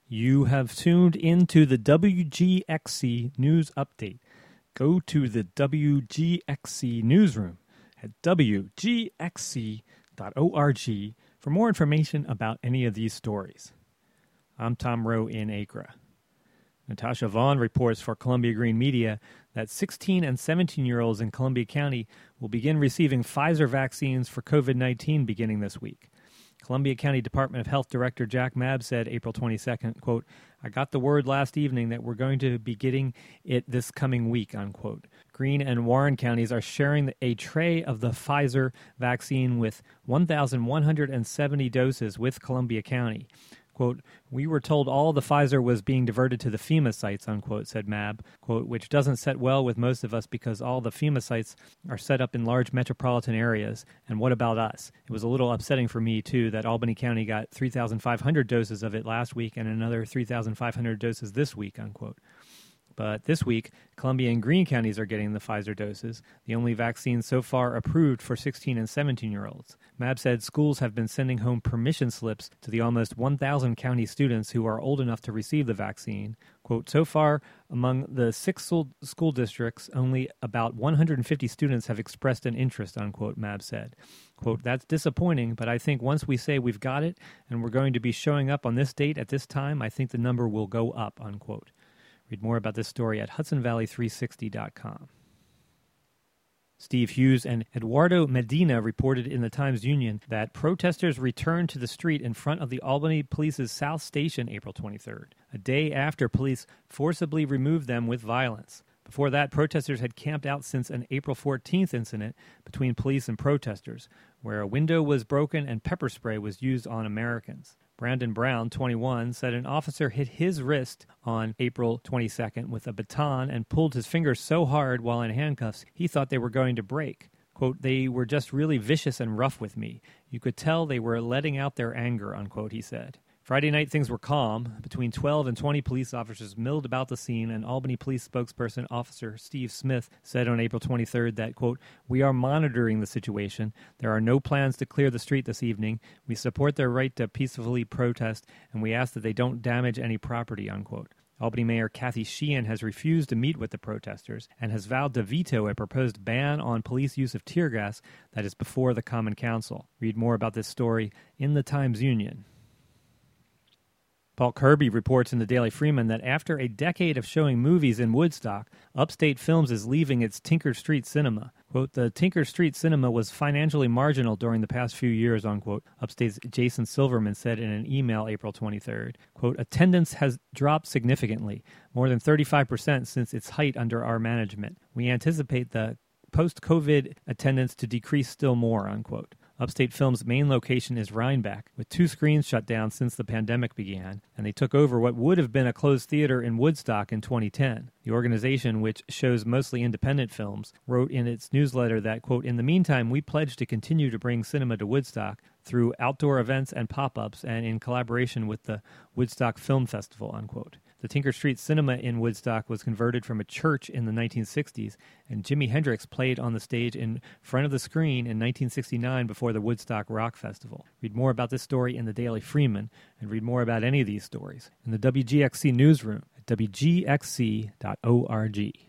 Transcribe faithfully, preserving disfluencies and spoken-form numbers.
You have tuned into the W G X C News Update. Go to the W G X C newsroom at w g x c dot org for more information about any of these stories. I'm Tom Rowe in Acre. Natasha Vaughn reports for Columbia Green Media that sixteen and seventeen-year-olds in Columbia County will begin receiving Pfizer vaccines for covid nineteen beginning this week. Columbia County Department of Health Director Jack Mabb said April twenty-second, quote, "I got the word last evening that we're going to be getting it this coming week," unquote. Greene and Warren counties are sharing a tray of the Pfizer vaccine with one thousand one hundred seventy doses with Columbia County. Quote, "We were told all the Pfizer was being diverted to the FEMA sites," unquote, said Mabb, quote, "which doesn't set well with most of us because all the FEMA sites are set up in large metropolitan areas. And what about us? It was a little upsetting for me, too, that Albany County got three thousand five hundred doses of it last week and another three thousand five hundred doses this week," unquote. But this week, Columbia and Greene counties are getting the Pfizer doses, the only vaccine so far approved for sixteen and seventeen-year-olds. Mabb said schools have been sending home permission slips to the almost one thousand county students who are old enough to receive the vaccine. Quote, "So far, among the six school districts, only about one hundred fifty students have expressed an interest," unquote, Mabb said. Quote, "That's disappointing, but I think once we say we've got it and we're going to be showing up on this date at this time, I think the number will go up," unquote. Read more about this story at hudson valley three sixty dot com. Steve Hughes and Eduardo Medina reported in the Times-Union that protesters returned to the street in front of the Albany Police's South Station April twenty-third, a day after police forcibly removed them with violence. Before that, protesters had camped out since an April fourteenth incident between police and protesters, where a window was broken and pepper spray was used on Americans. Brandon Brown, twenty-one, said an officer hit his wrist on April twenty-second with a baton and pulled his fingers so hard while in handcuffs he thought they were going to break. Quote, "They were just really vicious and rough with me. You could tell they were letting out their anger," unquote, he said. Friday night, things were calm. Between twelve and twenty police officers milled about the scene, and Albany Police spokesperson Officer Steve Smith said on April twenty-third that, quote, "We are monitoring the situation. There are no plans to clear the street this evening. We support their right to peacefully protest, and we ask that they don't damage any property," unquote. Albany Mayor Kathy Sheehan has refused to meet with the protesters and has vowed to veto a proposed ban on police use of tear gas that is before the Common Council. Read more about this story in the Times-Union. Paul Kirby reports in the Daily Freeman that after a decade of showing movies in Woodstock, Upstate Films is leaving its Tinker Street Cinema. Quote, "The Tinker Street Cinema was financially marginal during the past few years," unquote, Upstate's Jason Silverman said in an email April twenty-third. Quote, "Attendance has dropped significantly, more than thirty-five percent since its height under our management. We anticipate the post-COVID attendance to decrease still more," unquote. Upstate Film's main location is Rhinebeck, with two screens shut down since the pandemic began, and they took over what would have been a closed theater in Woodstock in twenty ten. The organization, which shows mostly independent films, wrote in its newsletter that, quote, "In the meantime, we pledge to continue to bring cinema to Woodstock through outdoor events and pop-ups and in collaboration with the Woodstock Film Festival," unquote. The Tinker Street Cinema in Woodstock was converted from a church in the nineteen sixties, and Jimi Hendrix played on the stage in front of the screen in nineteen sixty-nine before the Woodstock Rock Festival. Read more about this story in the Daily Freeman, and read more about any of these stories in the W G X C newsroom at w g x c dot org.